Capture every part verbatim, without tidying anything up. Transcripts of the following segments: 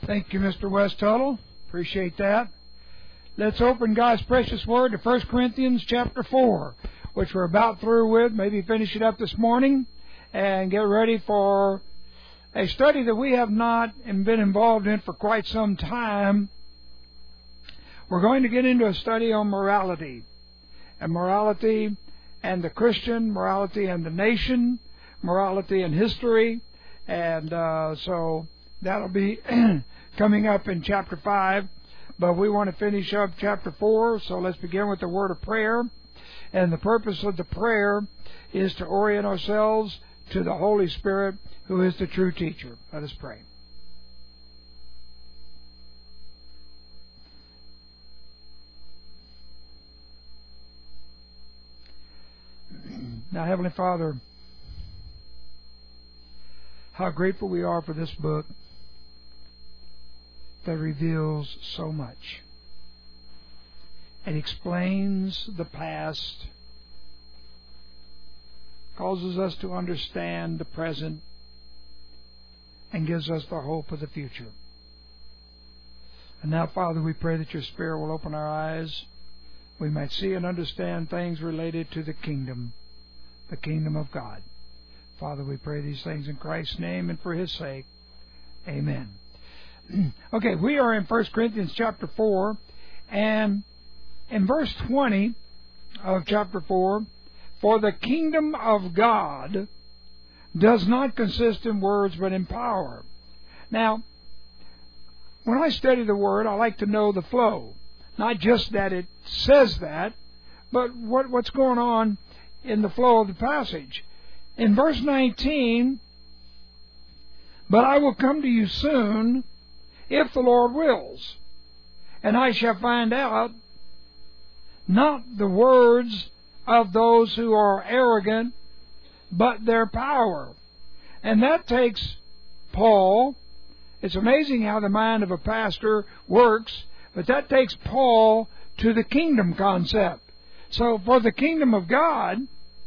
Thank you, Mister West Tuttle. Appreciate that. Let's open God's precious word to First Corinthians chapter four, which we're about through with. Maybe finish it up this morning and get ready for a study that we have not been involved in for quite some time. We're going to get into a study on morality, and morality and the Christian, morality and the nation, morality and history, and uh, so that'll be coming up in chapter five. But we want to finish up chapter four, so let's begin with the word of prayer. And the purpose of the prayer is to orient ourselves to the Holy Spirit, who is the true teacher. Let us pray. Now, Heavenly Father, how grateful we are for this book that reveals so much. It explains the past, causes us to understand the present, and gives us the hope of the future. And now, Father, we pray that your Spirit will open our eyes. We might see and understand things related to the kingdom, the kingdom of God. Father, we pray these things in Christ's name and for His sake. Amen. Okay, we are in First Corinthians chapter four, and in verse twenty of chapter four, for the kingdom of God does not consist in words but in power. Now, when I study the Word, I like to know the flow. Not just that it says that, but what, what's going on in the flow of the passage. In verse nineteen, but I will come to you soon, if the Lord wills, and I shall find out not the words of those who are arrogant, but their power. And that takes Paul. It's amazing how the mind of a pastor works, but that takes Paul to the kingdom concept. So, for the kingdom of God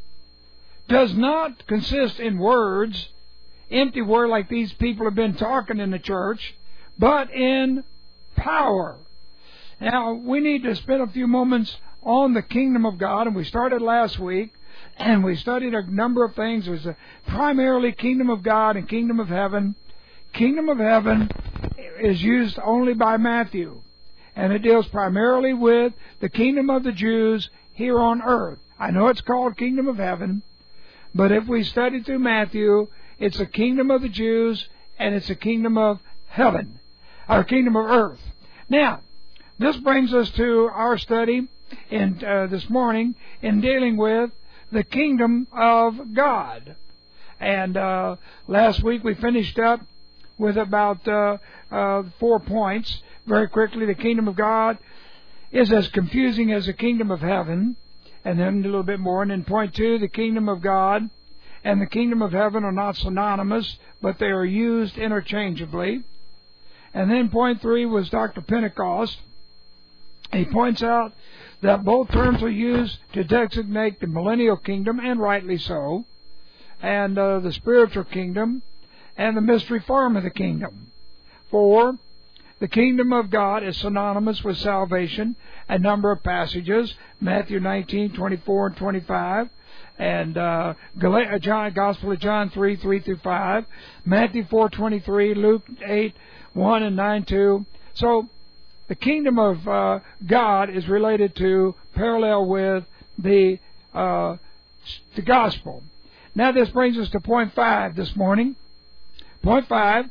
does not consist in words, empty word like these people have been talking in the church, but in power. Now, we need to spend a few moments on the kingdom of God, and we started last week, and we studied a number of things. It was a primarily kingdom of God and kingdom of heaven. Kingdom of heaven is used only by Matthew, and it deals primarily with the kingdom of the Jews here on earth. I know it's called kingdom of heaven, but if we study through Matthew, it's a kingdom of the Jews, and it's a kingdom of heaven, our kingdom of earth. Now, this brings us to our study in uh, this morning in dealing with the kingdom of God. And uh, last week we finished up with about uh, uh, four points. Very quickly, the kingdom of God is as confusing as the kingdom of heaven. And then a little bit more. And then point two, the kingdom of God and the kingdom of heaven are not synonymous, but they are used interchangeably. And then point three was Doctor Pentecost. He points out that both terms are used to designate the millennial kingdom, and rightly so, and uh, the spiritual kingdom, and the mystery form of the kingdom. Four, the kingdom of God is synonymous with salvation. A number of passages, Matthew nineteen, twenty-four, and twenty-five, and uh, John, Gospel of John three, three through five, Matthew four, twenty-three, Luke eight, one and nine, two. So, the kingdom of uh, God is related to, parallel with the uh, the gospel. Now this brings us to point five this morning. Point five,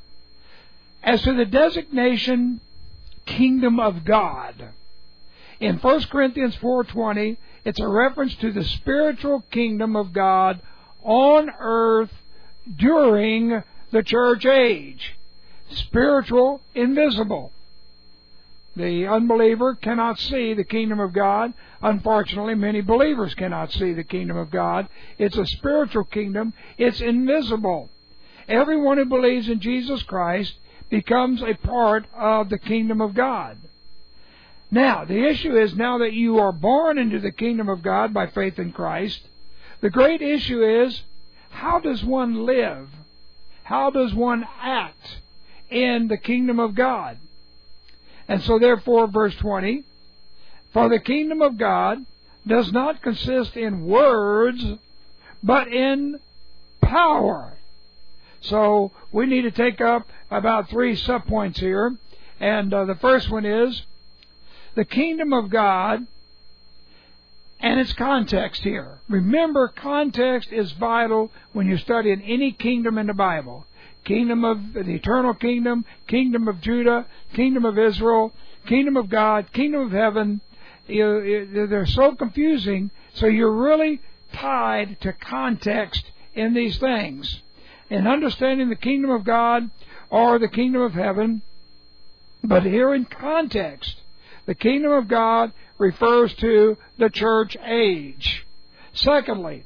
as to the designation kingdom of God. In First Corinthians four twenty, it's a reference to the spiritual kingdom of God on earth during the church age. Spiritual, invisible. The unbeliever cannot see the kingdom of God. Unfortunately, many believers cannot see the kingdom of God. It's a spiritual kingdom. It's invisible. Everyone who believes in Jesus Christ becomes a part of the kingdom of God. Now, the issue is, now that you are born into the kingdom of God by faith in Christ, the great issue is, how does one live? How does one act in the kingdom of God. And so therefore, verse twenty, for the kingdom of God does not consist in words, but in power. So we need to take up about three subpoints here. And uh, the first one is the kingdom of God and its context here. Remember, context is vital when you're studying any kingdom in the Bible. Kingdom of the eternal kingdom, kingdom of Judah, kingdom of Israel, kingdom of God, kingdom of heaven. You, you, they're so confusing, so you're really tied to context in these things. In understanding the kingdom of God or the kingdom of heaven, but here in context, the kingdom of God refers to the church age. Secondly,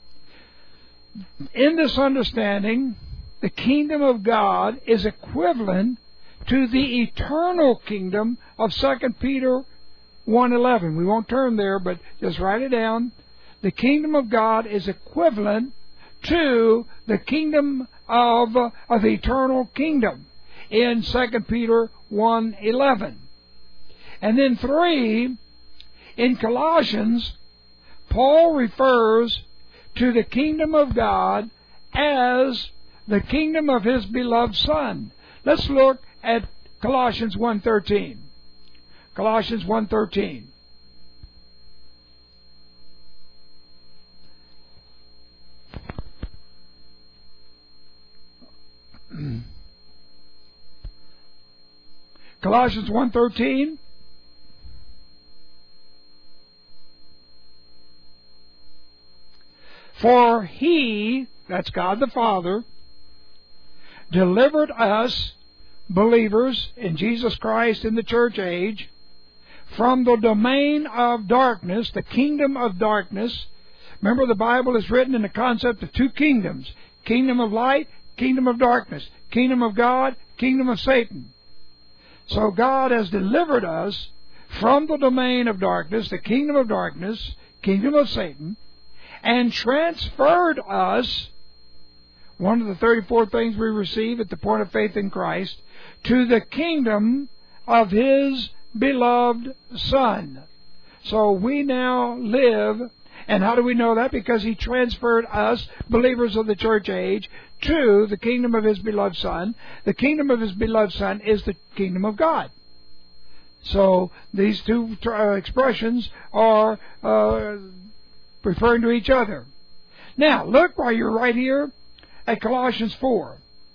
in this understanding, the kingdom of God is equivalent to the eternal kingdom of Second Peter one eleven. We won't turn there, but just write it down. The kingdom of God is equivalent to the kingdom of, uh, of the eternal kingdom in Second Peter one eleven. And then three, in Colossians, Paul refers to the kingdom of God as the kingdom of His beloved Son. Let's look at Colossians one thirteen. Colossians one thirteen. Colossians one thirteen. For He, that's God the Father, delivered us, believers in Jesus Christ in the church age, from the domain of darkness, the kingdom of darkness. Remember, the Bible is written in the concept of two kingdoms. Kingdom of light, kingdom of darkness. Kingdom of God, kingdom of Satan. So God has delivered us from the domain of darkness, the kingdom of darkness, kingdom of Satan, and transferred us, one of the thirty-four things we receive at the point of faith in Christ, to the kingdom of His beloved Son. So we now live, and how do we know that? Because He transferred us, believers of the church age, to the kingdom of His beloved Son. The kingdom of His beloved Son is the kingdom of God. So these two uh, expressions are uh, referring to each other. Now, look while you're right here at Colossians four.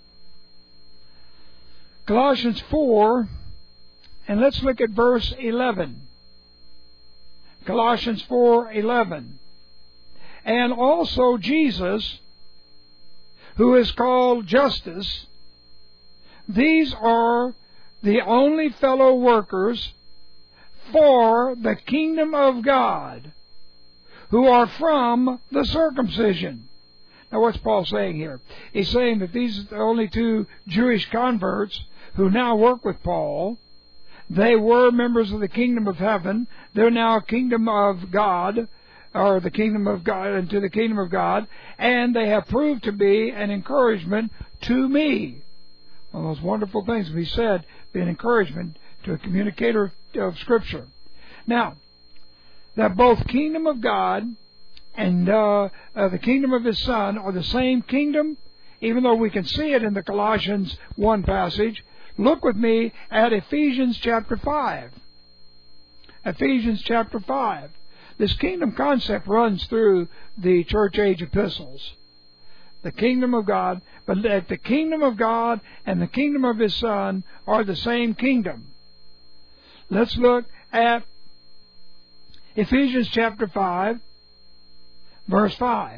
Colossians four, and let's look at verse eleven. Colossians four eleven. And also Jesus, who is called Justice, these are the only fellow workers for the kingdom of God, who are from the circumcision. Now, what's Paul saying here? He's saying that these are the only two Jewish converts who now work with Paul. They were members of the kingdom of heaven. They're now kingdom of God, or the kingdom of God, into the kingdom of God, and they have proved to be an encouragement to me. One of those wonderful things we said, be an encouragement to a communicator of Scripture. Now, that both kingdom of God and uh, uh, the kingdom of His Son are the same kingdom, even though we can see it in the Colossians one passage. Look with me at Ephesians chapter five. Ephesians chapter five. This kingdom concept runs through the church age epistles. The kingdom of God, but that the kingdom of God and the kingdom of His Son are the same kingdom. Let's look at Ephesians chapter five, verse five.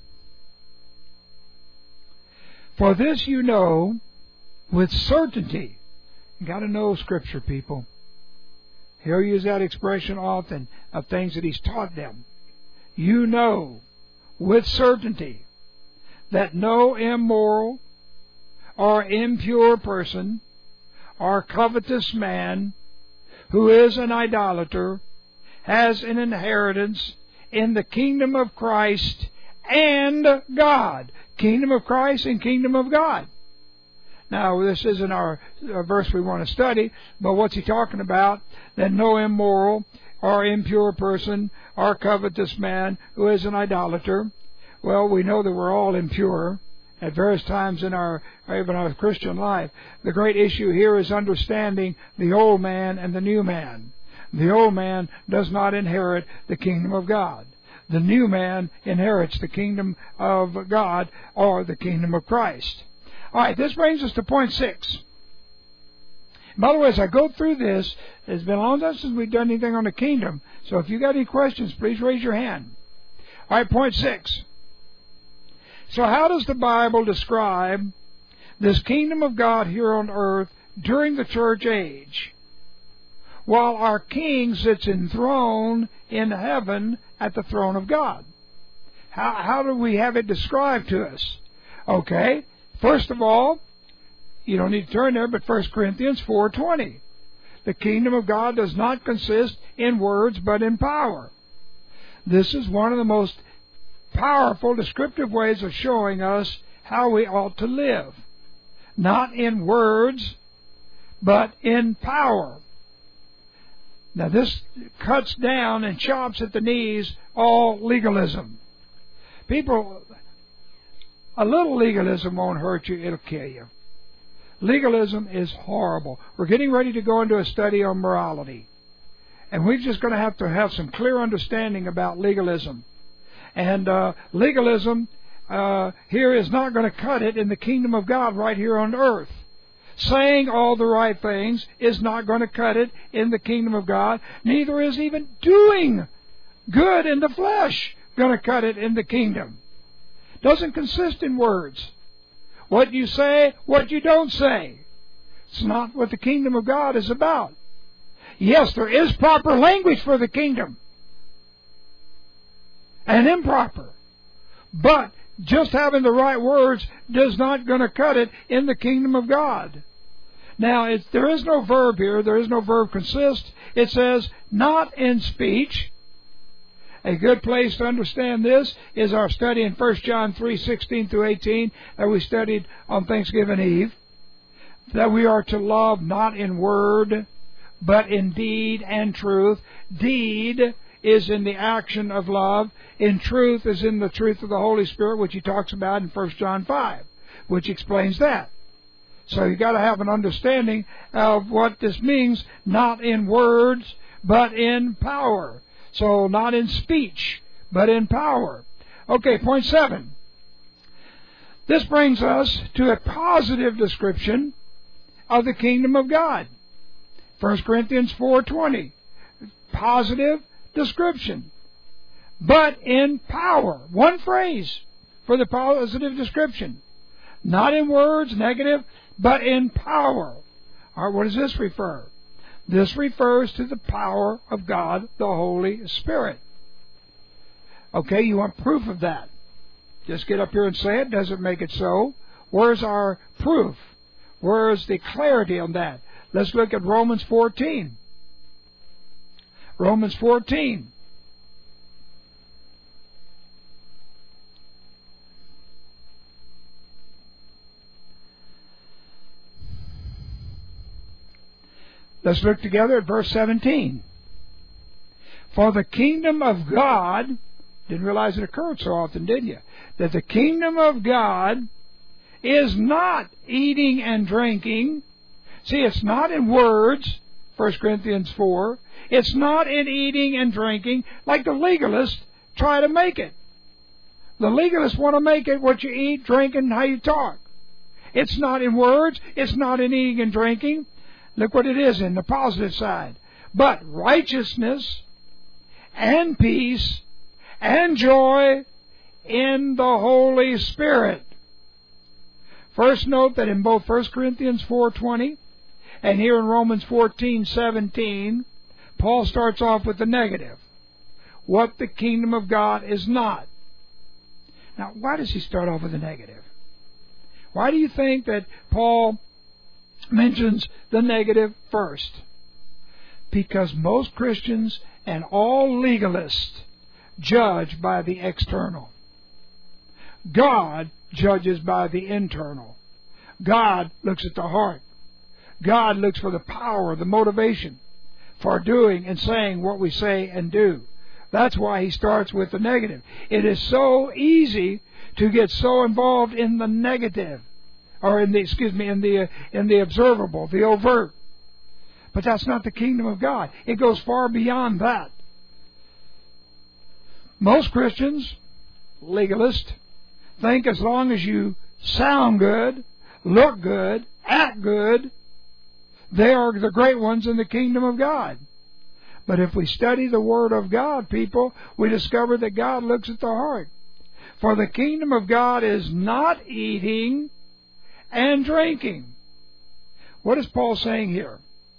For this you know with certainty. You got to know Scripture, people. He'll use that expression often of things that He's taught them. You know with certainty that no immoral or impure person or covetous man who is an idolater has an inheritance in the kingdom of Christ and God. Kingdom of Christ and kingdom of God. Now, this isn't our uh, verse we want to study, but what's he talking about? That no immoral or impure person or covetous man who is an idolater. Well, we know that we're all impure at various times in our, even our Christian life. The great issue here is understanding the old man and the new man. The old man does not inherit the kingdom of God. The new man inherits the kingdom of God or the kingdom of Christ. All right, this brings us to point six. By the way, as I go through this, it's been a long time since we've done anything on the kingdom. So if you've got any questions, please raise your hand. All right, point six. So how does the Bible describe this kingdom of God here on earth during the church age, while our King sits enthroned in heaven at the throne of God? How, how do we have it described to us? Okay, first of all, you don't need to turn there, but First Corinthians four twenty. The kingdom of God does not consist in words, but in power. This is one of the most powerful descriptive ways of showing us how we ought to live. Not in words, but in power. Now this cuts down and chops at the knees all legalism. People, a little legalism won't hurt you, it'll kill you. Legalism is horrible. We're getting ready to go into a study on morality. And we're just going to have to have some clear understanding about legalism. And uh, legalism uh, here is not going to cut it in the kingdom of God right here on earth. Saying all the right things is not going to cut it in the kingdom of God. Neither is even doing good in the flesh going to cut it in the kingdom. Doesn't consist in words. What you say, what you don't say. It's not what the kingdom of God is about. Yes, there is proper language for the kingdom. And improper. But just having the right words does not going to cut it in the kingdom of God. Now, it's, there is no verb here. There is no verb consist. It says, not in speech. A good place to understand this is our study in First John three sixteen through eighteen that we studied on Thanksgiving Eve. That we are to love not in word, but in deed and truth. Deed is in the action of love. In truth is in the truth of the Holy Spirit, which he talks about in First John five, which explains that. So you've got to have an understanding of what this means, not in words, but in power. So not in speech, but in power. Okay, point seven. This brings us to a positive description of the kingdom of God. First Corinthians four twenty. Positive description. But in power. One phrase for the positive description. Not in words, negative, but in power. All right, what does this refer? This refers to the power of God, the Holy Spirit. Okay, you want proof of that. Just get up here and say it. Doesn't make it so. Where's our proof? Where's the clarity on that? Let's look at Romans fourteen. Romans fourteen. Let's look together at verse seventeen. For the kingdom of God, didn't realize it occurred so often, did you? That the kingdom of God is not eating and drinking. See, it's not in words, First Corinthians four. It's not in eating and drinking like the legalists try to make it. The legalists want to make it what you eat, drink, and how you talk. It's not in words. It's not in eating and drinking. Look what it is in the positive side. But righteousness and peace and joy in the Holy Spirit. First note that in both First Corinthians four twenty and here in Romans fourteen seventeen, Paul starts off with the negative. What the kingdom of God is not. Now, why does he start off with the negative? Why do you think that Paul mentions the negative first? Because most Christians and all legalists judge by the external. God judges by the internal. God looks at the heart. God looks for the power, the motivation for doing and saying what we say and do. That's why He starts with the negative. It is so easy to get so involved in the negative, or in the, excuse me, in the, in the observable, the overt. But that's not the kingdom of God. It goes far beyond that. Most Christians, legalists, think as long as you sound good, look good, act good, they are the great ones in the kingdom of God. But if we study the Word of God, people, we discover that God looks at the heart. For the kingdom of God is not eating and drinking. What is Paul saying here?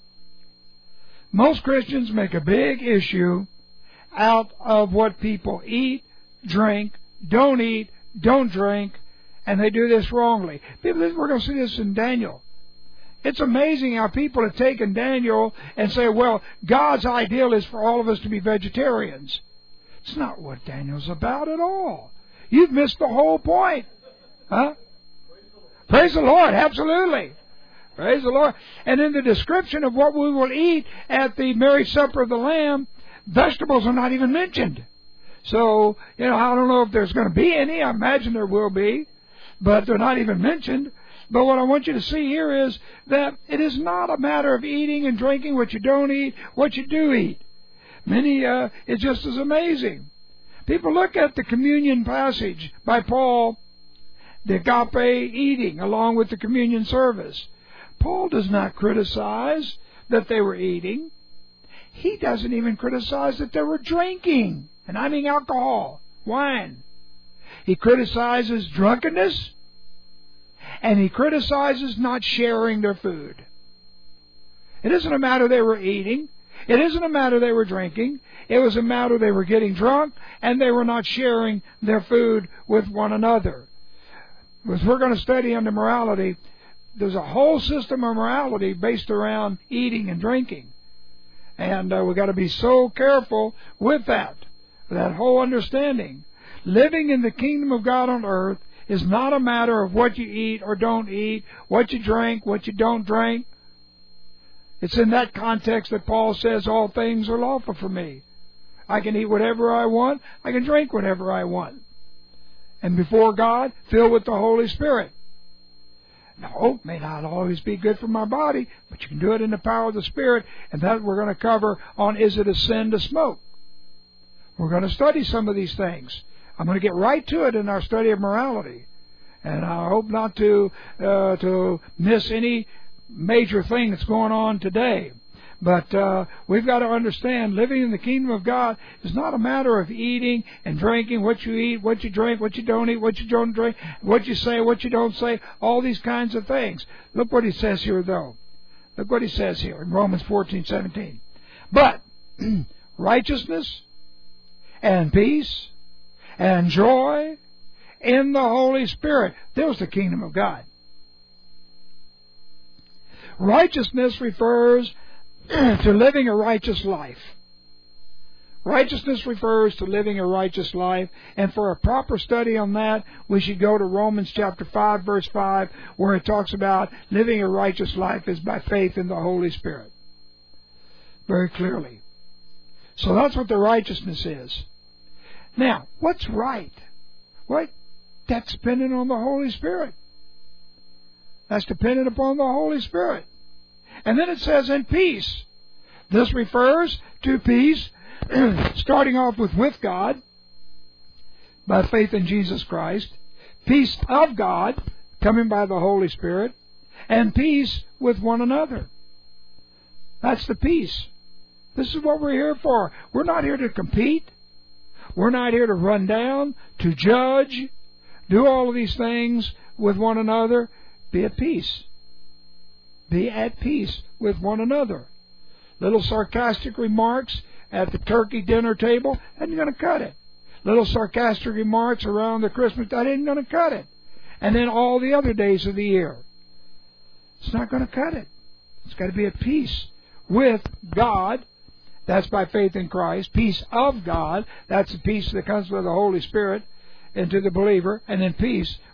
Most Christians make a big issue out of what people eat, drink, don't eat, don't drink, and they do this wrongly. People, we're going to see this in Daniel. It's amazing how people have taken Daniel and say, well, God's ideal is for all of us to be vegetarians. It's not what Daniel's about at all. You've missed the whole point. Huh? Praise the Lord, absolutely. Praise the Lord. And in the description of what we will eat at the marriage supper of the Lamb, vegetables are not even mentioned. So, you know, I don't know if there's going to be any. I imagine there will be, but they're not even mentioned. But what I want you to see here is that it is not a matter of eating and drinking what you don't eat, what you do eat. Many, uh, it's just as amazing. People look at the communion passage by Paul, the agape eating along with the communion service. Paul does not criticize that they were eating. He doesn't even criticize that they were drinking, and I mean alcohol, wine. He criticizes drunkenness, and he criticizes not sharing their food. It isn't a matter they were eating. It isn't a matter they were drinking. It was a matter they were getting drunk, and they were not sharing their food with one another. As we're going to study under morality, there's a whole system of morality based around eating and drinking. And uh, we've got to be so careful with that, that whole understanding. Living in the kingdom of God on earth is not a matter of what you eat or don't eat, what you drink, what you don't drink. It's in that context that Paul says all things are lawful for me. I can eat whatever I want. I can drink whatever I want. And before God, filled with the Holy Spirit. No, it may not always be good for my body, but you can do it in the power of the Spirit, and that we're going to cover on Is It a Sin to Smoke? We're going to study some of these things. I'm going to get right to it in our study of morality. And I hope not to uh, to miss any major thing that's going on today. But uh, we've got to understand living in the kingdom of God is not a matter of eating and drinking, what you eat, what you drink, what you don't eat, what you don't drink, what you say, what you don't say, all these kinds of things. Look what he says here, though. Look what he says here in Romans fourteen seventeen. But righteousness and peace and joy in the Holy Spirit. There's the kingdom of God. Righteousness refers to living a righteous life. Righteousness refers to living a righteous life, and for a proper study on that, we should go to Romans chapter five, verse five, where it talks about living a righteous life is by faith in the Holy Spirit. Very clearly. So that's what the righteousness is. Now, what's right? Well, that's dependent on the Holy Spirit. That's dependent upon the Holy Spirit. And then it says, in peace. This refers to peace, starting off with with God, by faith in Jesus Christ, peace of God, coming by the Holy Spirit, and peace with one another. That's the peace. This is what we're here for. We're not here to compete. We're not here to run down, to judge, do all of these things with one another. Be at peace. Be at peace with one another. Little sarcastic remarks at the turkey dinner table, that ain't going to cut it. Little sarcastic remarks around the Christmas, that ain't going to cut it. And then all the other days of the year. It's not going to cut it. It's got to be at peace with God. That's by faith in Christ. Peace of God. That's the peace that comes with the Holy Spirit into the believer. And then peace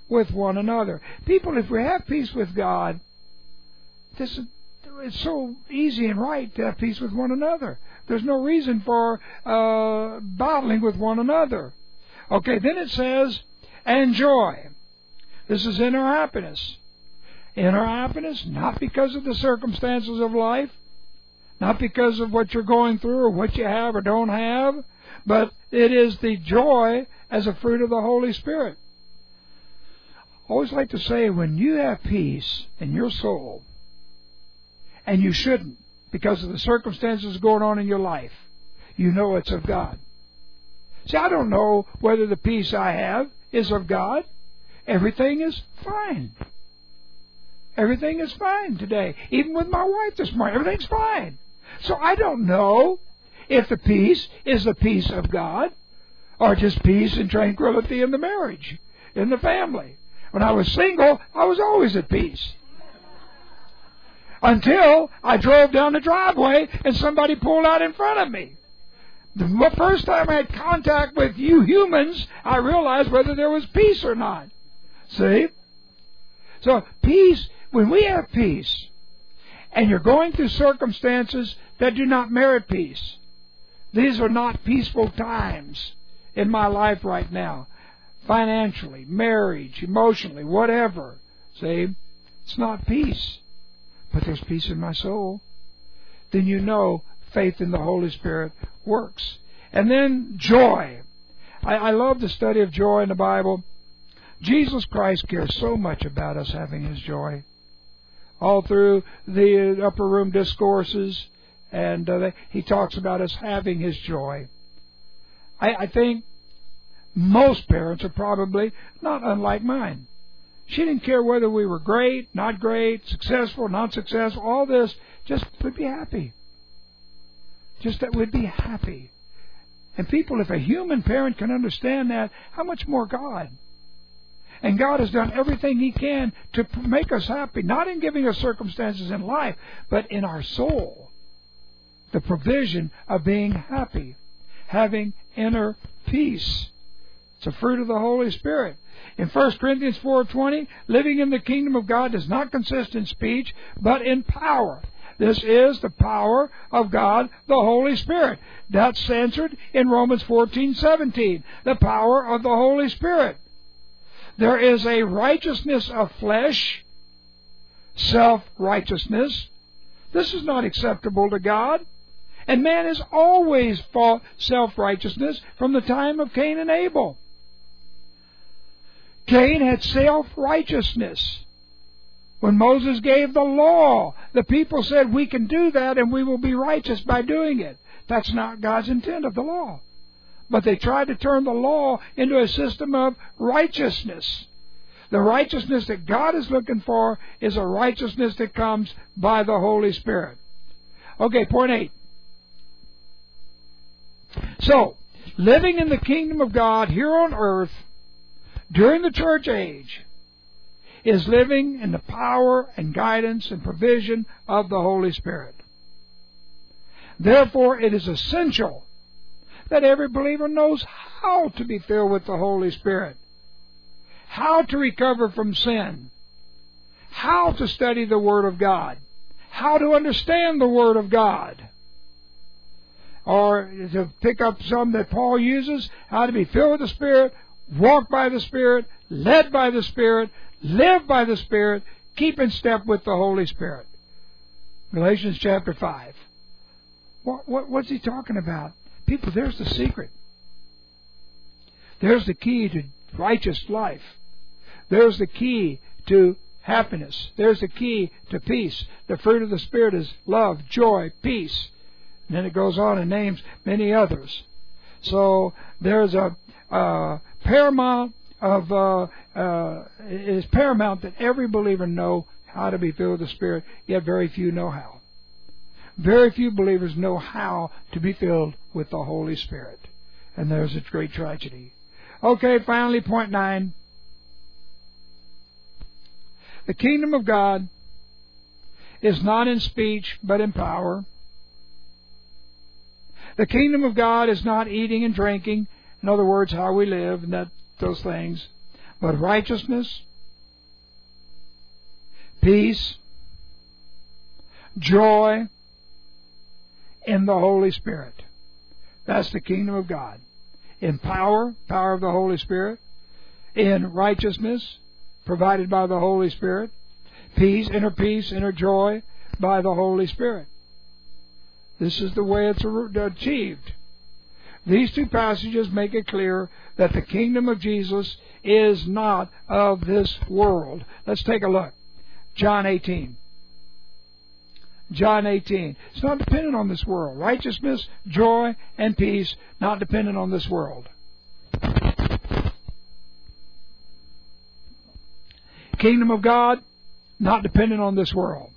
with one another. People, if we have peace with God, this is, it's so easy and right to have peace with one another. There's no reason for uh, battling with one another. Okay, then it says, and joy. This is inner happiness. Inner happiness, not because of the circumstances of life, not because of what you're going through or what you have or don't have, but it is the joy as a fruit of the Holy Spirit. I always like to say, when you have peace in your soul, and you shouldn't, because of the circumstances going on in your life, you know it's of God. See, I don't know whether the peace I have is of God. Everything is fine. Everything is fine today. Even with my wife this morning, everything's fine. So I don't know if the peace is the peace of God or just peace and tranquility in the marriage, in the family. When I was single, I was always at peace. Until I drove down the driveway and somebody pulled out in front of me. The first time I had contact with you humans, I realized whether there was peace or not. See? So peace, when we have peace, and you're going through circumstances that do not merit peace, these are not peaceful times in my life right now. Financially, marriage, emotionally, whatever. See? It's not peace. But there's peace in my soul. Then you know faith in the Holy Spirit works. And then joy. I, I love the study of joy in the Bible. Jesus Christ cares so much about us having His joy. All through the upper room discourses, and uh, He talks about us having His joy. I, I think most parents are probably not unlike mine. She didn't care whether we were great, not great, successful, not successful, all this, just would be happy. Just that we'd be happy. And people, if a human parent can understand that, how much more God? And God has done everything He can to make us happy, not in giving us circumstances in life, but in our soul. The provision of being happy, having inner peace. It's a fruit of the Holy Spirit. In First Corinthians four twenty, living in the kingdom of God does not consist in speech, but in power. This is the power of God, the Holy Spirit. That's answered in Romans fourteen seventeen, the power of the Holy Spirit. There is a righteousness of flesh, self-righteousness. This is not acceptable to God. And man has always fought self-righteousness from the time of Cain and Abel. Cain had self-righteousness. When Moses gave the law, the people said, we can do that and we will be righteous by doing it. That's not God's intent of the law. But they tried to turn the law into a system of righteousness. The righteousness that God is looking for is a righteousness that comes by the Holy Spirit. Okay, point eight. So, living in the kingdom of God here on earth during the church age is living in the power and guidance and provision of the Holy Spirit. Therefore, it is essential that every believer knows how to be filled with the Holy Spirit, how to recover from sin, how to study the Word of God, how to understand the Word of God. Or to pick up some that Paul uses, how to be filled with the Spirit, walk by the Spirit, led by the Spirit, live by the Spirit, keep in step with the Holy Spirit. Galatians chapter five. What, what, what's he talking about? People, there's the secret. There's the key to righteous life. There's the key to happiness. There's the key to peace. The fruit of the Spirit is love, joy, peace. And then it goes on and names many others. So there's a uh, paramount of uh, uh, it is paramount that every believer know how to be filled with the Spirit. Yet very few know how. Very few believers know how to be filled with the Holy Spirit, and there's a great tragedy. Okay, finally, point nine. The kingdom of God is not in speech, but in power. The kingdom of God is not eating and drinking, in other words, how we live and that those things, but righteousness, peace, joy in the Holy Spirit. That's the kingdom of God. In power, power of the Holy Spirit. In righteousness, provided by the Holy Spirit. Peace, inner peace, inner joy by the Holy Spirit. This is the way it's achieved. These two passages make it clear that the kingdom of Jesus is not of this world. Let's take a look. John eighteen. John eighteen. It's not dependent on this world. Righteousness, joy, and peace, not dependent on this world. Kingdom of God, not dependent on this world.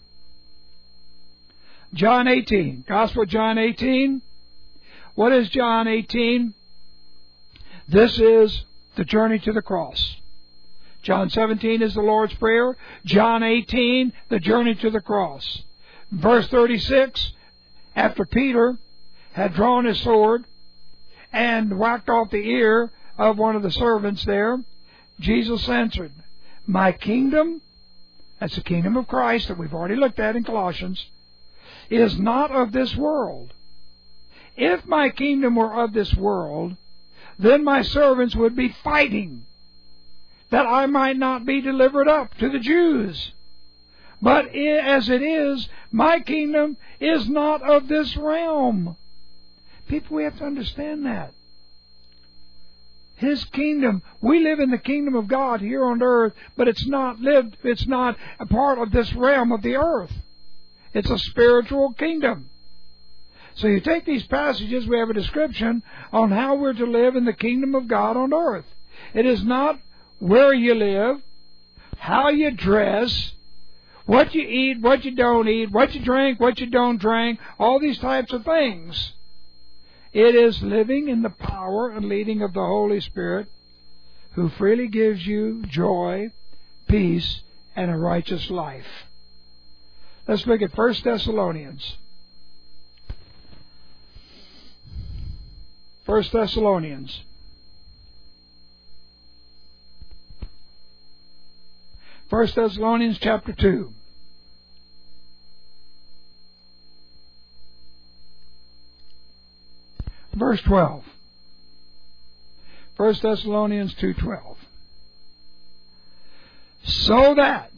John eighteen. Gospel of John eighteen. What is John eighteen? This is the journey to the cross. John seventeen is the Lord's Prayer. John eighteen, the journey to the cross. Verse thirty-six, after Peter had drawn his sword and whacked off the ear of one of the servants there, Jesus answered, my kingdom, that's the kingdom of Christ that we've already looked at in Colossians, is not of this world. If my kingdom were of this world, then my servants would be fighting that I might not be delivered up to the Jews. But as it is, my kingdom is not of this realm. People, we have to understand that. His kingdom, we live in the kingdom of God here on earth, but it's not lived, it's not a part of this realm of the earth. It's a spiritual kingdom. So you take these passages, we have a description on how we're to live in the kingdom of God on earth. It is not where you live, how you dress, what you eat, what you don't eat, what you drink, what you don't drink, all these types of things. It is living in the power and leading of the Holy Spirit, who freely gives you joy, peace, and a righteous life. Let's look at First Thessalonians. First Thessalonians. First Thessalonians chapter two. Verse twelve. First Thessalonians two twelve. So that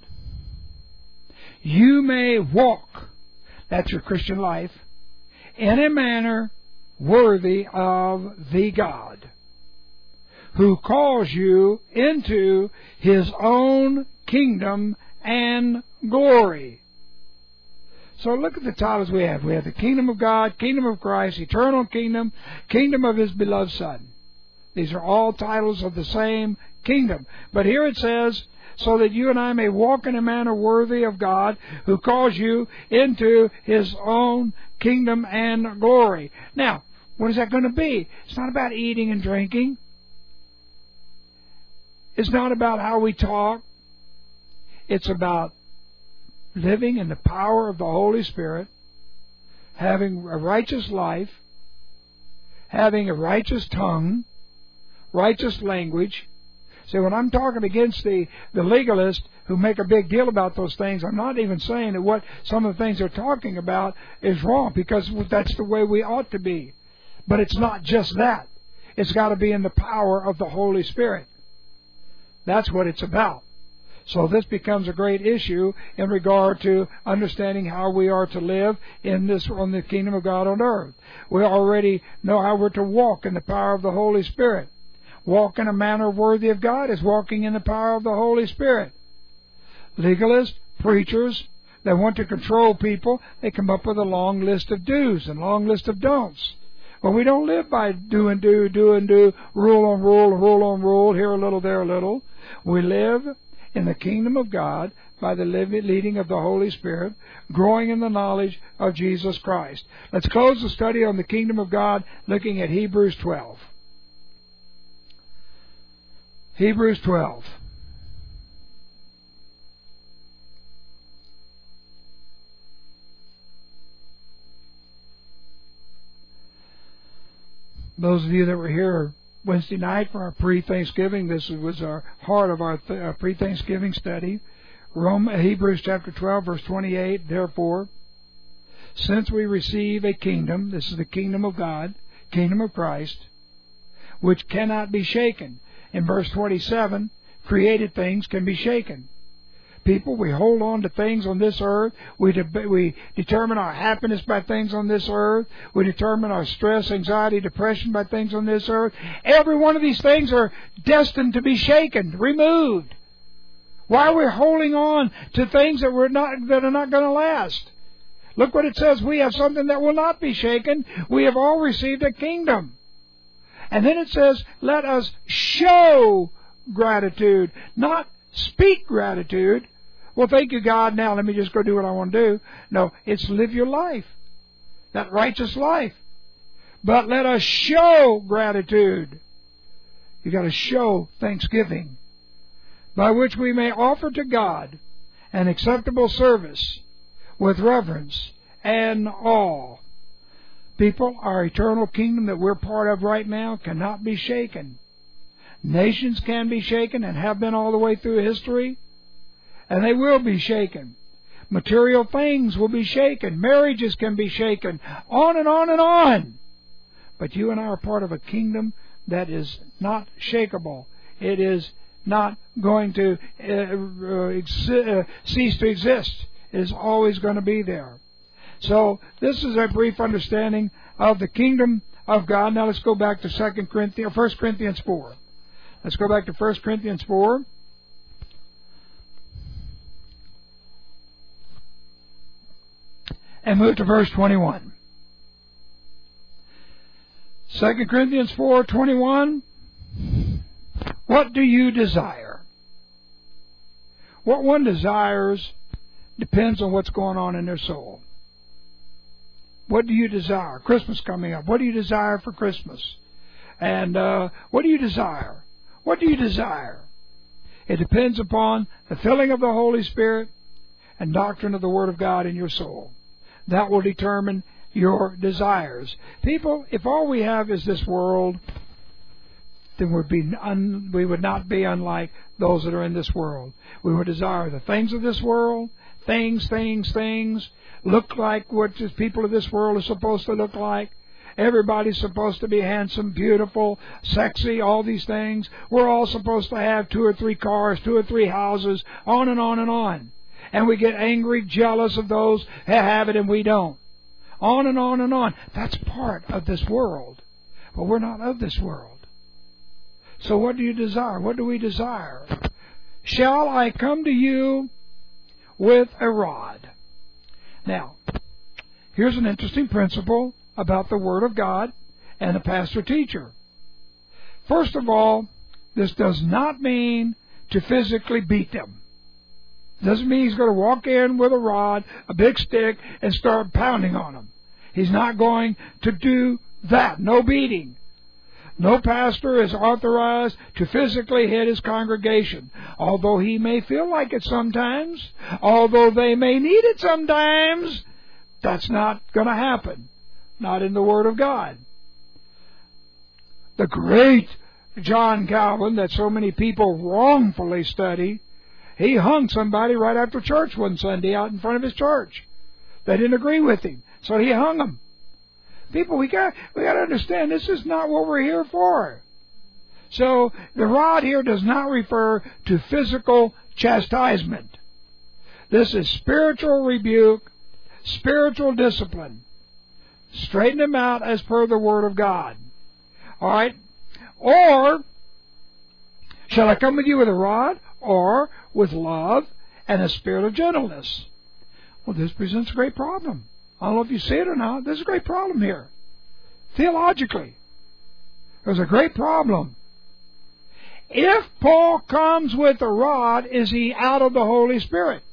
you may walk, that's your Christian life, in a manner worthy of the God, who calls you into His own kingdom and glory. So look at the titles we have. We have the kingdom of God, kingdom of Christ, eternal kingdom, kingdom of His beloved Son. These are all titles of the same kingdom. But here it says, so that you and I may walk in a manner worthy of God, who calls you into His own kingdom and glory. Now, what is that going to be? It's not about eating and drinking. It's not about how we talk. It's about living in the power of the Holy Spirit, having a righteous life, having a righteous tongue, righteous language. See, when I'm talking against the, the legalists who make a big deal about those things, I'm not even saying that what some of the things they're talking about is wrong, because that's the way we ought to be. But it's not just that. It's got to be in the power of the Holy Spirit. That's what it's about. So this becomes a great issue in regard to understanding how we are to live in this, on the kingdom of God on earth. We already know how we're to walk in the power of the Holy Spirit. Walk in a manner worthy of God is walking in the power of the Holy Spirit. Legalists, preachers that want to control people, they come up with a long list of do's and long list of don'ts. But we don't live by do and do, do and do, rule on rule, rule on rule, here a little, there a little. We live in the kingdom of God by the leading of the Holy Spirit, growing in the knowledge of Jesus Christ. Let's close the study on the kingdom of God looking at Hebrews twelve. Hebrews twelve. Those of you that were here Wednesday night for our pre-Thanksgiving. This was our heart of our th- uh, pre-Thanksgiving study. Rome, Hebrews chapter twelve, verse twenty-eight. Therefore, since we receive a kingdom, this is the kingdom of God, kingdom of Christ, which cannot be shaken. In verse twenty-seven, created things can be shaken. People, we hold on to things on this earth. We de- we determine our happiness by things on this earth. We determine our stress, anxiety, depression by things on this earth. Every one of these things are destined to be shaken, removed. Why are we holding on to things that we're not that are not going to last? Look what it says. We have something that will not be shaken. We have all received a kingdom. And then it says, let us show gratitude, not speak gratitude. Well, thank you, God. Now let me just go do what I want to do. No, it's live your life, that righteous life. But let us show gratitude. You got to show thanksgiving, by which we may offer to God an acceptable service with reverence and awe. People, our eternal kingdom that we're part of right now cannot be shaken. Nations can be shaken and have been all the way through history, and they will be shaken. Material things will be shaken. Marriages can be shaken. On and on and on. But you and I are part of a kingdom that is not shakable. It is not going to uh, uh, exi- uh, cease to exist. It is always going to be there. So this is a brief understanding of the kingdom of God. Now let's go back to Second Corinthians, First Corinthians four. Let's go back to First Corinthians four. And move to verse twenty-one. Second Corinthians four twenty-one. What do you desire? What one desires depends on what's going on in their soul. What do you desire? Christmas coming up. What do you desire for Christmas? And uh, what do you desire? What do you desire? It depends upon the filling of the Holy Spirit and doctrine of the Word of God in your soul. That will determine your desires. People, if all we have is this world, then we'd be un, we would not be unlike those that are in this world. We would desire the things of this world, things, things, things, look like what the people of this world are supposed to look like. Everybody's supposed to be handsome, beautiful, sexy, all these things. We're all supposed to have two or three cars, two or three houses, on and on and on. And we get angry, jealous of those who have it and we don't. On and on and on. That's part of this world. But we're not of this world. So what do you desire? What do we desire? Shall I come to you with a rod? Now, here's an interesting principle about the Word of God and a pastor-teacher. First of all, this does not mean to physically beat them. Doesn't mean he's going to walk in with a rod, a big stick, and start pounding on them. He's not going to do that. No beating. No pastor is authorized to physically hit his congregation, although he may feel like it sometimes, although they may need it sometimes. That's not going to happen. Not in the Word of God. The great John Calvin that so many people wrongfully study, he hung somebody right after church one Sunday out in front of his church. They didn't agree with him, so he hung them. People, we got we got to understand this is not what we're here for. So the rod here does not refer to physical chastisement. This is spiritual rebuke, spiritual discipline. Straighten them out as per the Word of God. All right? Or, shall I come with you with a rod? Or with love and a spirit of gentleness? Well, this presents a great problem. I don't know if you see it or not. There's a great problem here. Theologically, there's a great problem. If Paul comes with a rod, is he out of the Holy Spirit?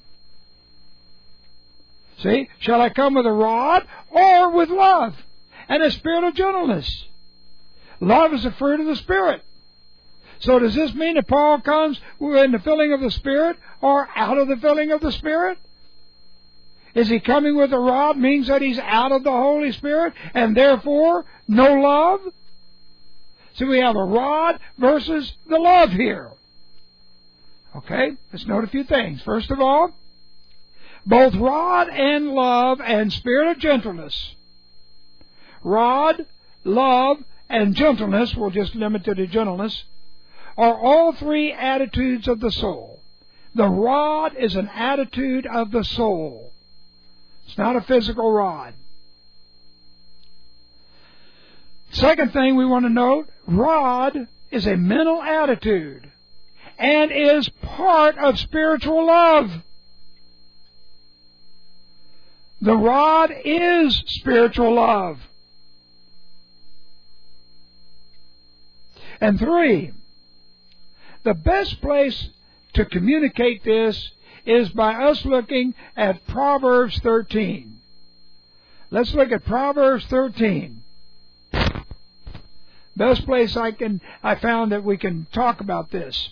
See, shall I come with a rod or with love and a spirit of gentleness? Love is the fruit of the Spirit. So does this mean that Paul comes in the filling of the Spirit or out of the filling of the Spirit? Is he coming with a rod means that he's out of the Holy Spirit and therefore no love? So we have a rod versus the love here. Okay, let's note a few things. First of all, both rod and love and spirit of gentleness. Rod, love, and gentleness, we'll just limit it to gentleness, are all three attitudes of the soul. The rod is an attitude of the soul. It's not a physical rod. Second thing we want to note, rod is a mental attitude and is part of spiritual love. The rod is spiritual love. And three, the best place to communicate this is by us looking at Proverbs thirteen. Let's look at Proverbs thirteen. Best place I can I found that we can talk about this.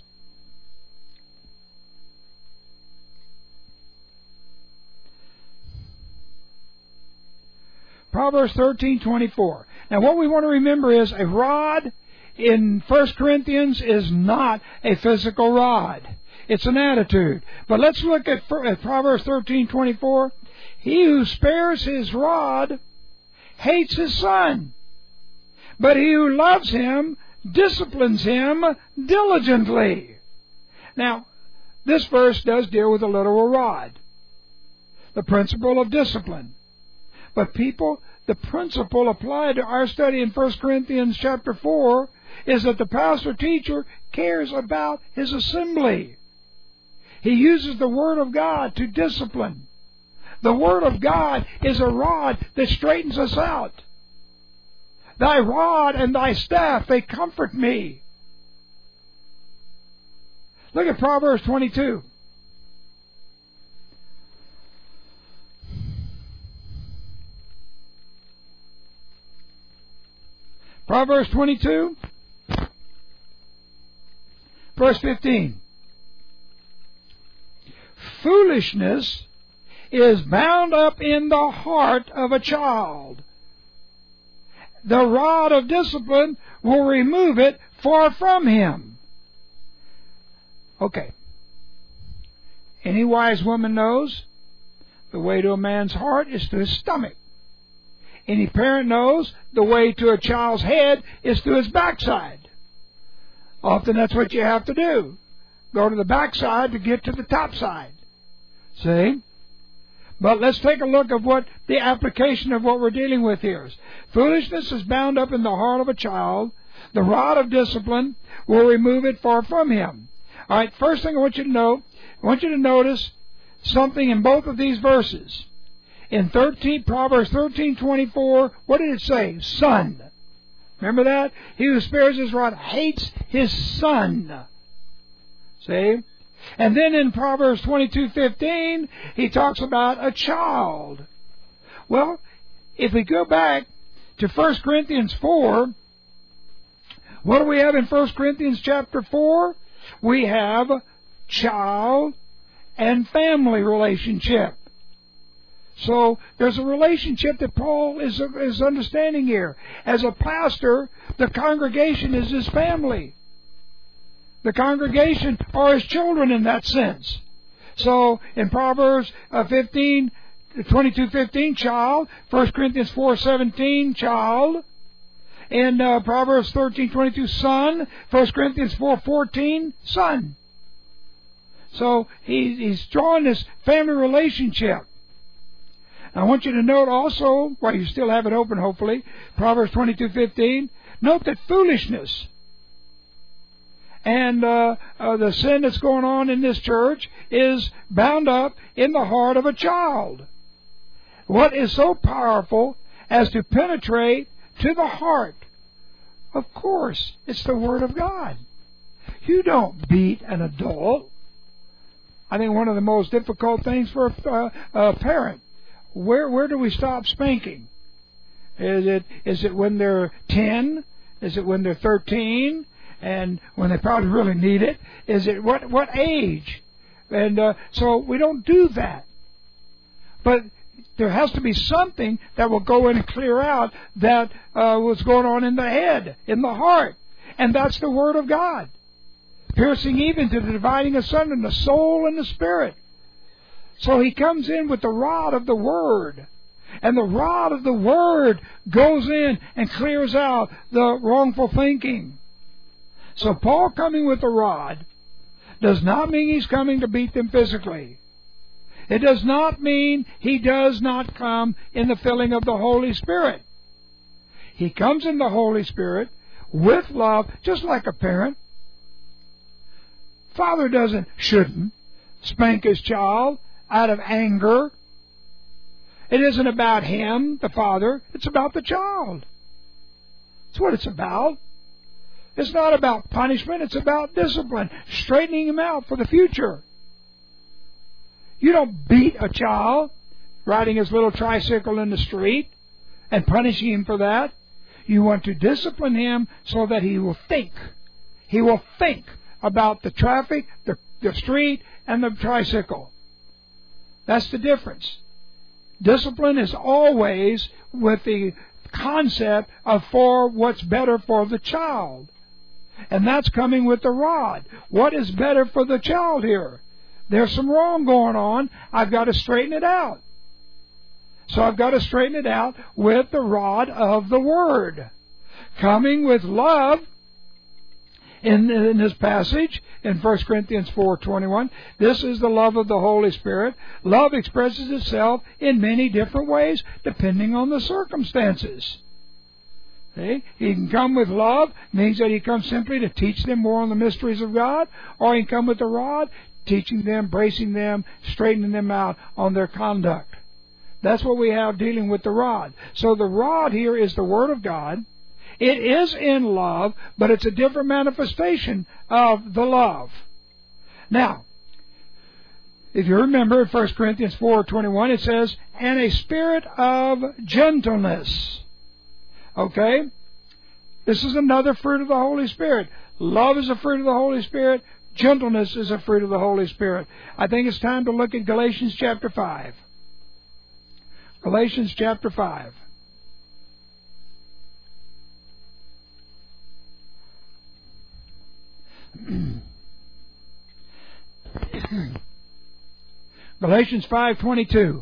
Proverbs thirteen twenty-four. Now what we want to remember is a rod in First Corinthians is not a physical rod. It's an attitude. But let's look at, at Proverbs thirteen twenty-four. He who spares his rod hates his son, but he who loves him disciplines him diligently. Now, this verse does deal with a literal rod, the principle of discipline. But people, the principle applied to our study in First Corinthians chapter four is that the pastor teacher cares about his assembly. He uses the Word of God to discipline. The Word of God is a rod that straightens us out. Thy rod and thy staff, they comfort me. Look at Proverbs twenty-two. Proverbs twenty-two, verse fifteen. Foolishness is bound up in the heart of a child. The rod of discipline will remove it far from him. Okay. Any wise woman knows the way to a man's heart is to his stomach. Any parent knows the way to a child's head is to his backside. Often that's what you have to do. Go to the backside to get to the top side. See? But let's take a look at what the application of what we're dealing with here is. Foolishness is bound up in the heart of a child. The rod of discipline will remove it far from him. All right, first thing I want you to know, I want you to notice something in both of these verses. In thirteen, Proverbs thirteen twenty-four, what did it say? Son. Remember that? He who spares his rod hates his son. See? And then in Proverbs twenty-two fifteen, he talks about a child. Well, if we go back to First Corinthians four, what do we have in First Corinthians chapter four? We have child and family relationship. So there's a relationship that Paul is, is understanding here. As a pastor, the congregation is his family. The congregation are his children in that sense. So in Proverbs fifteen, twenty-two fifteen, child. First Corinthians four seventeen, child. In uh, Proverbs thirteen twenty-two, son. First Corinthians four fourteen, son. So he, he's drawing this family relationship. I want you to note also, while you still have it open hopefully, Proverbs twenty-two fifteen, note that foolishness and uh, uh, the sin that's going on in this church is bound up in the heart of a child. What is so powerful as to penetrate to the heart? Of course, it's the Word of God. You don't beat an adult. I think one of the most difficult things for a, a parent, where where do we stop spanking? Is it is it when they're ten? Is it when they're thirteen? And when they probably really need it? Is it what what age? And uh, so we don't do that. But there has to be something that will go in and clear out that uh, what's going on in the head, in the heart. And that's the Word of God. Piercing even to the dividing asunder the soul and the spirit. So He comes in with the rod of the Word. And the rod of the Word goes in and clears out the wrongful thinking. So Paul coming with the rod does not mean he's coming to beat them physically. It does not mean he does not come in the filling of the Holy Spirit. He comes in the Holy Spirit with love, just like a parent. Father doesn't, shouldn't, spank his child out of anger. It isn't about him, the father. It's about the child. That's what it's about. It's not about punishment. It's about discipline, straightening him out for the future. You don't beat a child riding his little tricycle in the street and punishing him for that. You want to discipline him so that he will think. He will think about the traffic, the, the street, and the tricycle. That's the difference. Discipline is always with the concept of for what's better for the child. And that's coming with the rod. What is better for the child here? There's some wrong going on. I've got to straighten it out. So I've got to straighten it out with the rod of the Word. Coming with love, in, in this passage, in First Corinthians four twenty-one, this is the love of the Holy Spirit. Love expresses itself in many different ways, depending on the circumstances. See? He can come with love, means that he comes simply to teach them more on the mysteries of God, or he can come with the rod, teaching them, bracing them, straightening them out on their conduct. That's what we have dealing with the rod. So the rod here is the Word of God. It is in love, but it's a different manifestation of the love. Now, if you remember in First Corinthians four twenty-one, it says, and a spirit of gentleness. Okay? This is another fruit of the Holy Spirit. Love is a fruit of the Holy Spirit. Gentleness is a fruit of the Holy Spirit. I think it's time to look at Galatians chapter five. Galatians chapter five. Galatians five twenty-two.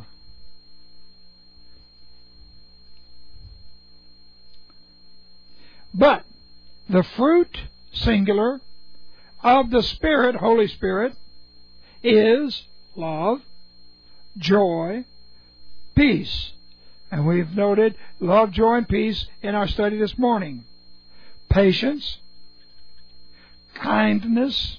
But the fruit, singular, of the Spirit, Holy Spirit, is love, joy, peace. And we've noted love, joy, and peace in our study this morning. Patience, kindness,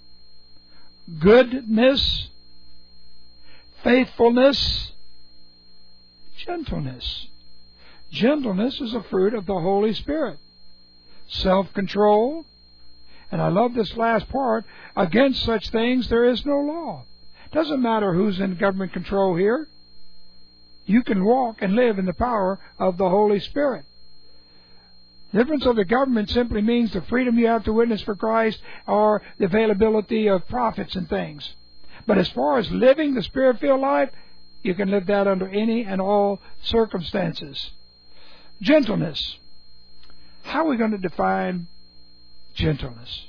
goodness, faithfulness, gentleness. Gentleness is a fruit of the Holy Spirit. Self-control. And I love this last part. Against such things there is no law. Doesn't matter who's in government control here. You can walk and live in the power of the Holy Spirit. The difference of the government simply means the freedom you have to witness for Christ or the availability of profits and things. But as far as living the Spirit-filled life, you can live that under any and all circumstances. Gentleness. How are we going to define gentleness?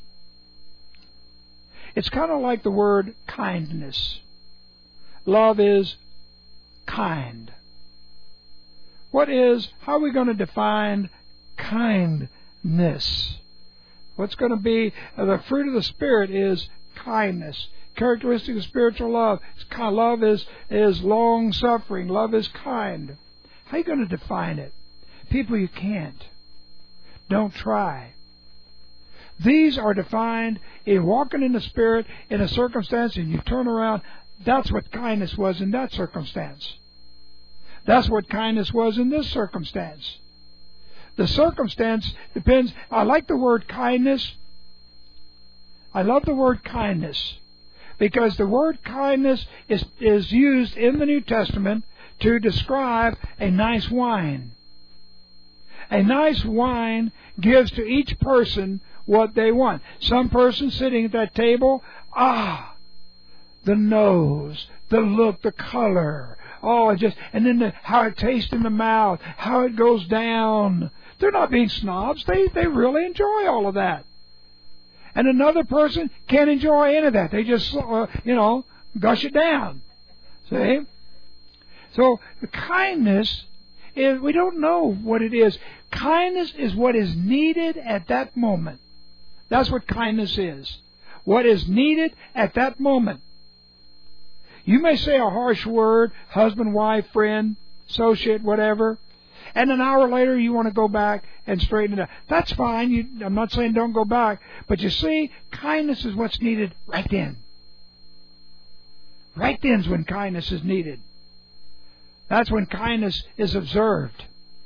It's kind of like the word kindness. Love is kind. What is, how are we going to define kindness? What's going to be, uh, the fruit of the Spirit is kindness. Characteristic of spiritual love. It's kind, love is, is long-suffering. Love is kind. How are you going to define it? People, you can't. Don't try. These are defined in walking in the Spirit in a circumstance, and you turn around. That's what kindness was in that circumstance. That's what kindness was in this circumstance. The circumstance depends. I like the word kindness. I love the word kindness because the word kindness is, is used in the New Testament to describe a nice wine. A nice wine gives to each person what they want. Some person sitting at that table, ah, the nose, the look, the color, oh, it just, and then the, how it tastes in the mouth, how it goes down They're not being snobs. They, they really enjoy all of that. And another person can't enjoy any of that. They just, uh, you know, gush it down. See? So the kindness is, we don't know what it is. Kindness is what is needed at that moment. That's what kindness is. What is needed at that moment. You may say a harsh word, husband, wife, friend, associate, whatever, and an hour later you want to go back and straighten it out. That's fine. You, I'm not saying don't go back. But you see, kindness is what's needed right then. Right then's when kindness is needed. That's when kindness is observed.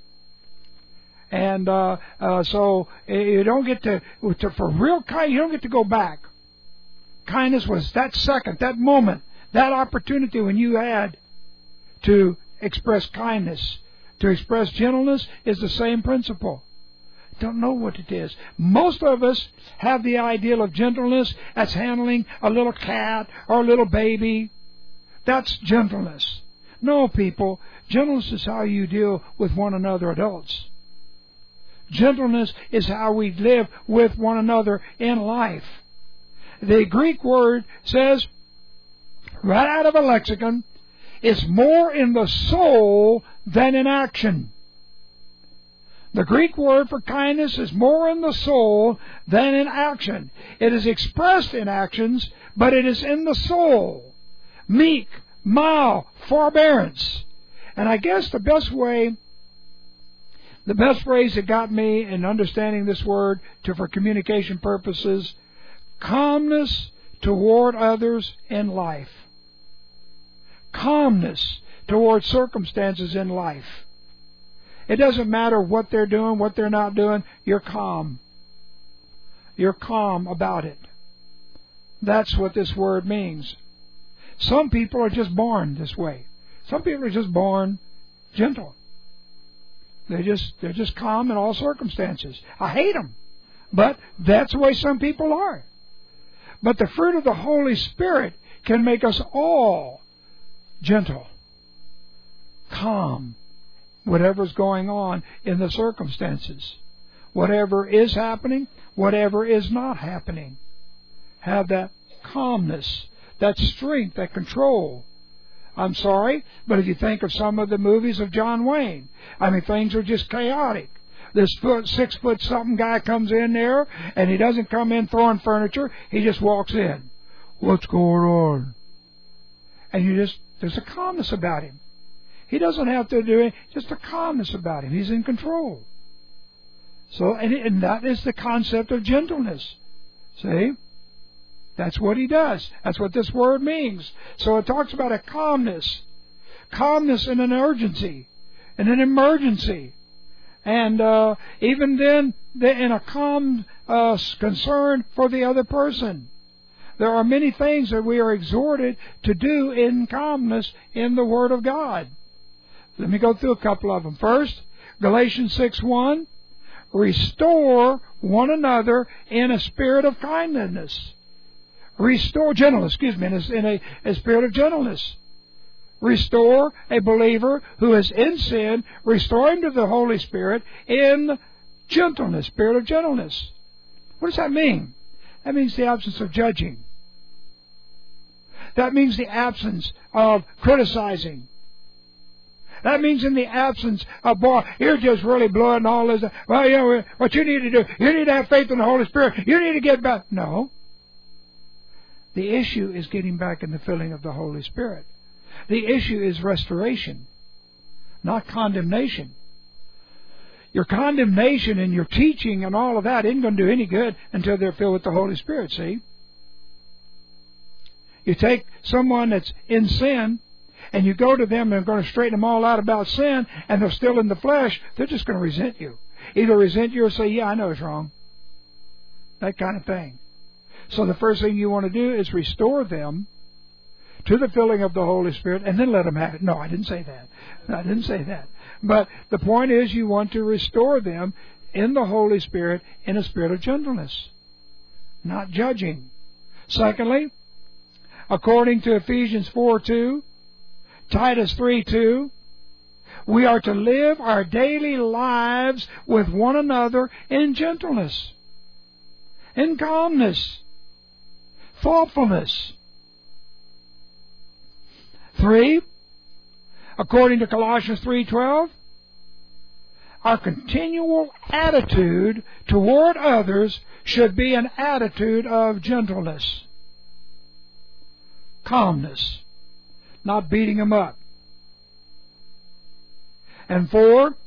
And uh, uh, so you don't get to, to, for real kindness, you don't get to go back. Kindness was that second, that moment, that opportunity when you had to express kindness. To express gentleness is the same principle. Don't know what it is. Most of us have the ideal of gentleness as handling a little cat or a little baby. That's gentleness. No, people, gentleness is how you deal with one another, adults. Gentleness is how we live with one another in life. The Greek word says, right out of a lexicon, it's more in the soul than in action. The Greek word for kindness is more in the soul than in action. It is expressed in actions, but it is in the soul. Meek, mild, forbearance. And I guess the best way, the best phrase that got me in understanding this word to for communication purposes, calmness toward others in life. Calmness toward circumstances in life. It doesn't matter what they're doing, what they're not doing, you're calm. You're calm about it. That's what this word means. Some people are just born this way. Some people are just born gentle. They just they're just calm in all circumstances. I hate them, but that's the way some people are. But the fruit of the Holy Spirit can make us all gentle, calm, whatever's going on in the circumstances. Whatever is happening, whatever is not happening. Have that calmness, that strength, that control. I'm sorry, but if you think of some of the movies of John Wayne, I mean, things are just chaotic. This foot, six foot something guy comes in there, and he doesn't come in throwing furniture. He just walks in. What's going on? And you just, there's a calmness about him. He doesn't have to do it, just a calmness about him. He's in control. So, and, and that is the concept of gentleness. See? That's what he does. That's what this word means. So it talks about a calmness. Calmness in an urgency, in an emergency. And uh, even then, in a calm uh, concern for the other person. There are many things that we are exhorted to do in calmness in the Word of God. Let me go through a couple of them. First, Galatians six one, restore one another in a spirit of kindness. Restore gentleness, excuse me, in, a, in a, a spirit of gentleness. Restore a believer who is in sin, restore him to the Holy Spirit in gentleness, spirit of gentleness. What does that mean? That means the absence of judging. That means the absence of criticizing. That means in the absence of, boy, you're just really blowing all this. Well, you know, what you need to do, you need to have faith in the Holy Spirit. You need to get back. No. The issue is getting back in the filling of the Holy Spirit. The issue is restoration, not condemnation. Your condemnation and your teaching and all of that isn't going to do any good until they're filled with the Holy Spirit, see? You take someone that's in sin and you go to them and they're going to straighten them all out about sin and they're still in the flesh, they're just going to resent you. Either resent you or say, yeah, I know it's wrong. That kind of thing. So the first thing you want to do is restore them to the filling of the Holy Spirit and then let them have it. No, I didn't say that. I didn't say that. But the point is you want to restore them in the Holy Spirit in a spirit of gentleness, not judging. Secondly, according to Ephesians four two, Titus three two, we are to live our daily lives with one another in gentleness, in calmness, thoughtfulness. Three, according to Colossians three twelve, our continual attitude toward others should be an attitude of gentleness, calmness, not beating them up. And four,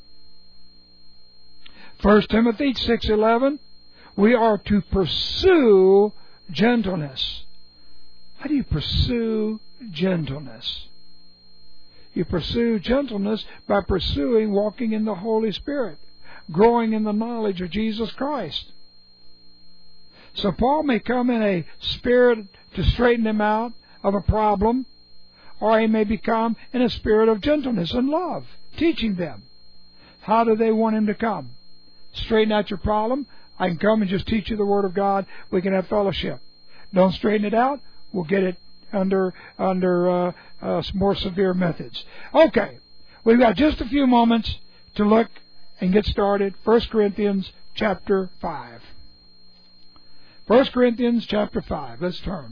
First Timothy six eleven, we are to pursue gentleness. How do you pursue gentleness? You pursue gentleness by pursuing walking in the Holy Spirit, growing in the knowledge of Jesus Christ. So Paul may come in a spirit to straighten them out of a problem, or he may become in a spirit of gentleness and love, teaching them. How do they want him to come? Straighten out your problem? I can come and just teach you the Word of God. We can have fellowship. Don't straighten it out? We'll get it under under uh, uh, more severe methods. Okay, we've got just a few moments to look and get started. First Corinthians chapter five. First Corinthians chapter five. Let's turn.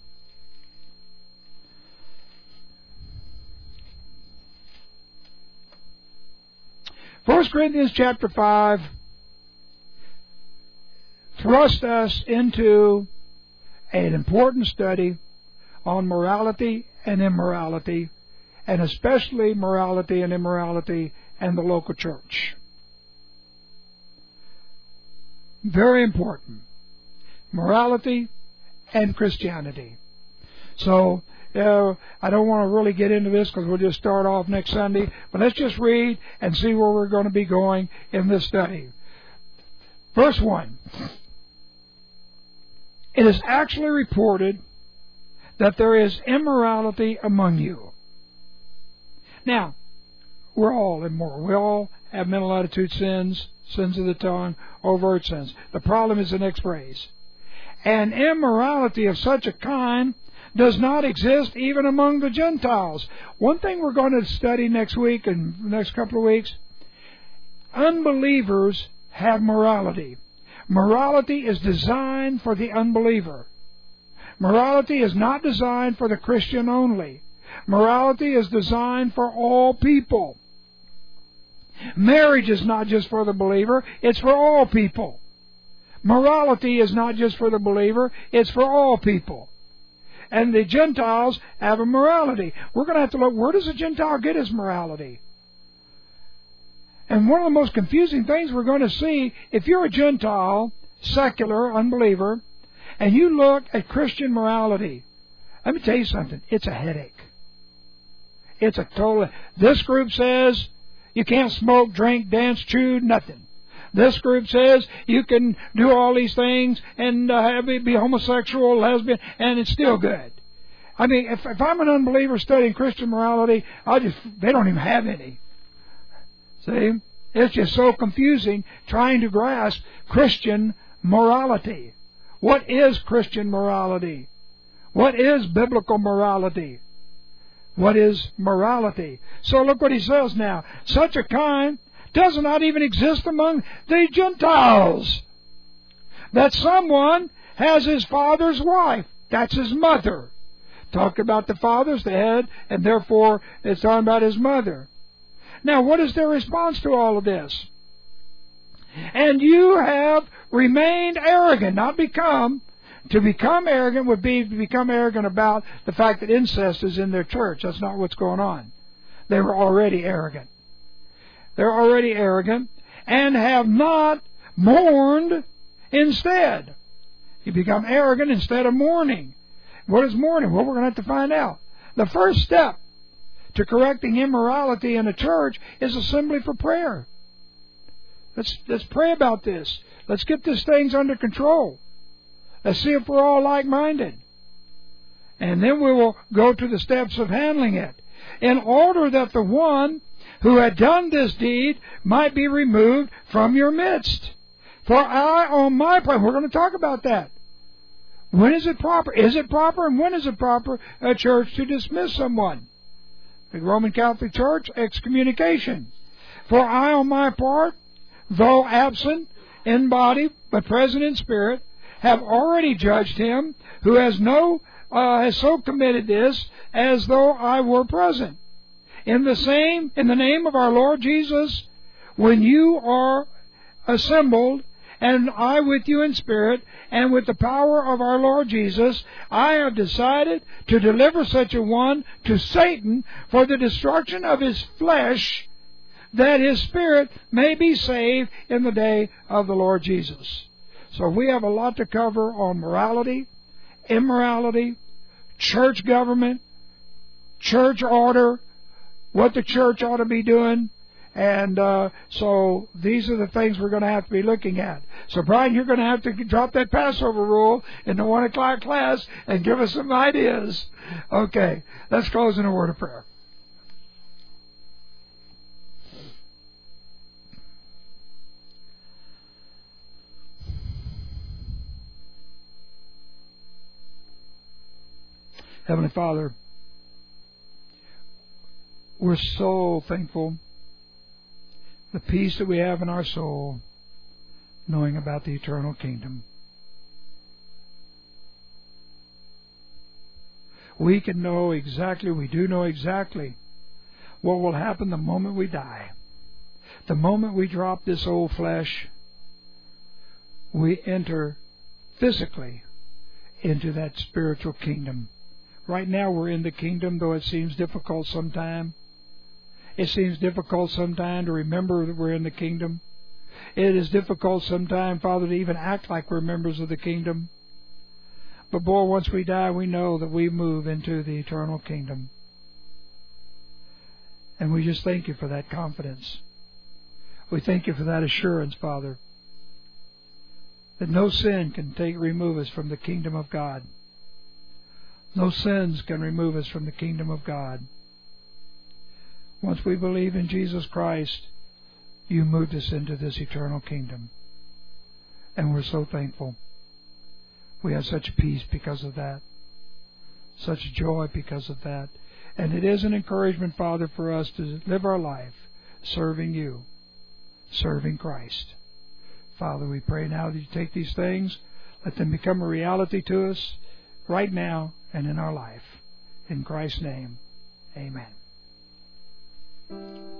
First Corinthians chapter five thrust us into an important study on morality and immorality, and especially morality and immorality and the local church. Very important. Morality and Christianity. So, uh, I don't want to really get into this because we'll just start off next Sunday, but let's just read and see where we're going to be going in this study. Verse one. It is actually reported that there is immorality among you. Now, we're all immoral. We all have mental attitude sins, sins of the tongue, overt sins. The problem is the next phrase. And immorality of such a kind does not exist even among the Gentiles. One thing we're going to study next week and the next couple of weeks, unbelievers have morality. Morality is designed for the unbeliever. Morality is not designed for the Christian only. Morality is designed for all people. Marriage is not just for the believer, it's for all people. Morality is not just for the believer, it's for all people. And the Gentiles have a morality. We're going to have to look, where does a Gentile get his morality? And one of the most confusing things we're going to see, if you're a Gentile, secular, unbeliever, and you look at Christian morality, let me tell you something, it's a headache. It's a total... This group says you can't smoke, drink, dance, chew, nothing. This group says you can do all these things and uh, have, be homosexual, lesbian, and it's still good. I mean, if, if I'm an unbeliever studying Christian morality, I just they don't even have any. See? It's just so confusing trying to grasp Christian morality. What is Christian morality? What is biblical morality? What is morality? So look what he says now. Such a kind does not even exist among the Gentiles. That someone has his father's wife. That's his mother. Talk about the father's the head, and therefore it's talking about his mother. Now, what is their response to all of this? And you have remained arrogant, not become. To become arrogant would be to become arrogant about the fact that incest is in their church. That's not what's going on. They were already arrogant. They're already arrogant and have not mourned instead. You become arrogant instead of mourning. What is mourning? Well, we're going to have to find out. The first step to correcting immorality in a church is assembly for prayer. Let's, let's pray about this. Let's get these things under control. Let's see if we're all like-minded. And then we will go to the steps of handling it, in order that the one who had done this deed might be removed from your midst. For I, on my part, we're going to talk about that. When is it proper? Is it proper, and when is it proper a church to dismiss someone? The Roman Catholic Church, excommunication. For I, on my part, though absent in body, but present in spirit, have already judged him who has no uh, has so committed this, as though I were present. In the same, in the name of our Lord Jesus, when you are assembled, and I with you in spirit, and with the power of our Lord Jesus, I have decided to deliver such a one to Satan for the destruction of his flesh, that his spirit may be saved in the day of the Lord Jesus. So we have a lot to cover on morality, immorality, church government, church order, what the church ought to be doing. And uh, so these are the things we're going to have to be looking at. So, Brian, you're going to have to drop that Passover rule in the one o'clock class and give us some ideas. Okay, let's close in a word of prayer. Heavenly Father, we're so thankful the peace that we have in our soul, knowing about the eternal kingdom. We can know exactly, we do know exactly what will happen the moment we die. The moment we drop this old flesh, we enter physically into that spiritual kingdom. Right now we're in the kingdom, though it seems difficult sometimes. It seems difficult sometimes to remember that we're in the kingdom. It is difficult sometimes, Father, to even act like we're members of the kingdom. But boy, once we die, we know that we move into the eternal kingdom. And we just thank you for that confidence. We thank you for that assurance, Father, that no sin can take remove us from the kingdom of God. No sins can remove us from the kingdom of God. Once we believe in Jesus Christ, you moved us into this eternal kingdom. And we're so thankful. We have such peace because of that. Such joy because of that. And it is an encouragement, Father, for us to live our life serving you, serving Christ. Father, we pray now that you take these things, let them become a reality to us right now and in our life. In Christ's name, amen.